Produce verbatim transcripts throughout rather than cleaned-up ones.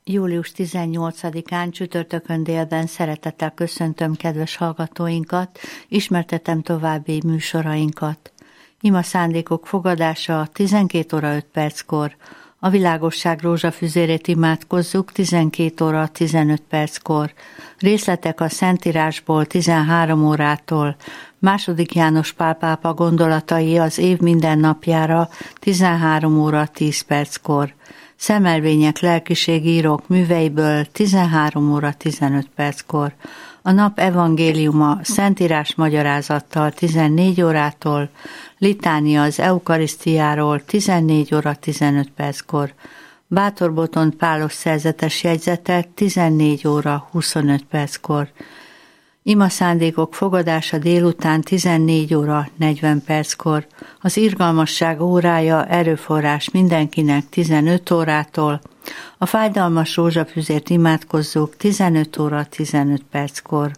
július tizennyolcadikán csütörtökön délben szeretettel köszöntöm kedves hallgatóinkat, ismertetem további műsorainkat. Ima szándékok fogadása tizenkét óra öt perckor, a világosság rózsafüzérét imádkozzuk tizenkét óra tizenöt perckor, részletek a Szentírásból tizenhárom órától, második János Pál pápa gondolatai az év minden napjára tizenhárom óra tíz perckor, szemelvények lelkiségírók műveiből tizenhárom óra tizenöt perckor, a nap evangéliuma Szentírás magyarázattal tizennégy órától, litánia az eukarisztiáról tizennégy óra tizenöt perckor, Bátor Botond Pálos szerzetes jegyzete tizennégy óra huszonöt perckor, ima szándékok fogadása délután tizennégy óra negyven perckor, az irgalmasság órája erőforrás mindenkinek tizenöt órától, a fájdalmas rózsafüzért imádkozzuk tizenöt óra tizenöt perckor.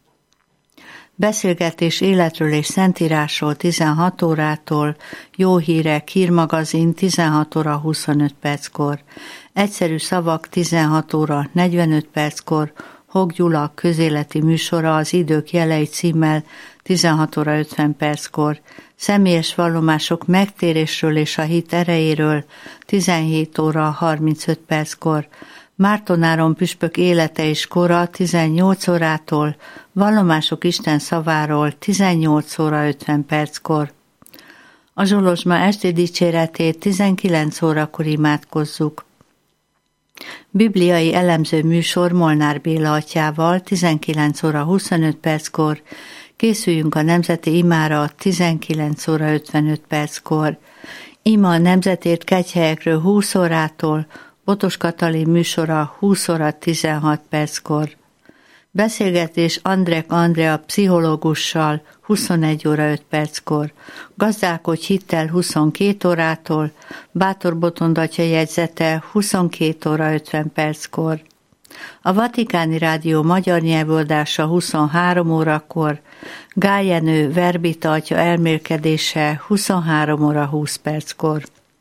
Beszélgetés életről és Szentírásról tizenhat órától, jó hírek, hírmagazin tizenhat óra huszonöt perckor, egyszerű szavak tizenhat óra negyvenöt perckor, Hog Gyula közéleti műsora az idők jelei címmel tizenhat óra ötven perckor, személyes vallomások megtérésről és a hit erejéről tizenhét óra harmincöt perckor, Márton Áron püspök élete és kora tizennyolc órától, vallomások Isten szaváról tizennyolc óra ötven perckor. A Zsolozsma esti dicséretét tizenkilenc órakor imádkozzuk. Bibliai elemző műsor Molnár Béla atyával tizenkilenc óra huszonöt perckor, készüljünk a nemzeti imára tizenkilenc óra ötvenöt perckor. Ima a nemzetért kegyhelyekről húsz órától, Botos Katalin műsora húsz óra tizenhat perckor. Beszélgetés Andrek Andrea pszichológussal huszonegy óra öt perckor. Gazdálkodj hittel huszonkét órától, Bátor Botond atya jegyzete huszonkét óra ötven perckor. A Vatikáni Rádió magyar nyelvoldása huszonhárom órakor, Gál Jenő Verbita atya elmélkedése huszonhárom óra húsz perckor.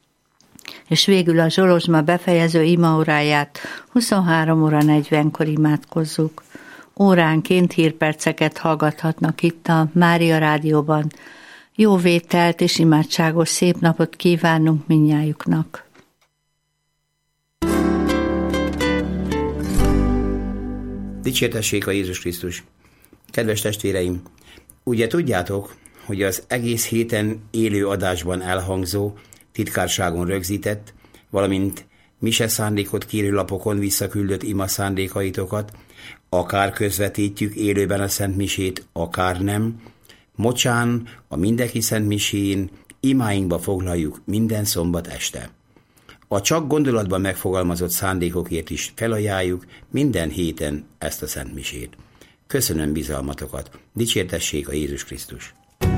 És végül a Zsolozsma befejező imaóráját huszonhárom óra negyvenkor imádkozzuk. Óránként hírperceket hallgathatnak itt a Mária Rádióban. Jó vételt és imádságos szép napot kívánunk mindnyájuknak. Dicsértessék a Jézus Krisztus! Kedves testvéreim, ugye tudjátok, hogy az egész héten élő adásban elhangzó, titkárságon rögzített, valamint mise szándékot kérő lapokon visszaküldött ima szándékaitokat, akár közvetítjük élőben a Szent Misét, akár nem, mocsán a mindenki Szent Misén imáinkba foglaljuk minden szombat este. A csak gondolatban megfogalmazott szándékokért is felajánljuk minden héten ezt a Szent Misét. Köszönöm bizalmatokat, dicsértessék a Jézus Krisztus!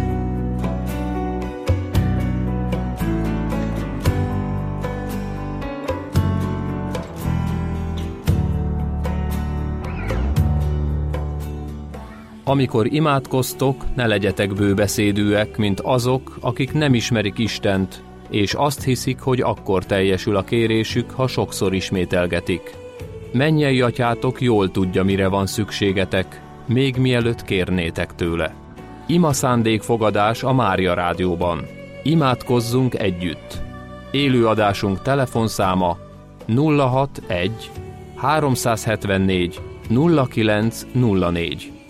Amikor imádkoztok, ne legyetek bőbeszédűek, mint azok, akik nem ismerik Istent, és azt hiszik, hogy akkor teljesül a kérésük, ha sokszor ismételgetik. Mennyei atyátok jól tudja, mire van szükségetek, még mielőtt kérnétek tőle. Ima szándékfogadás a Mária Rádióban. Imádkozzunk együtt. Élőadásunk telefonszáma nulla hatvanegy háromszázhetvennégy nulla kilenc nulla négy.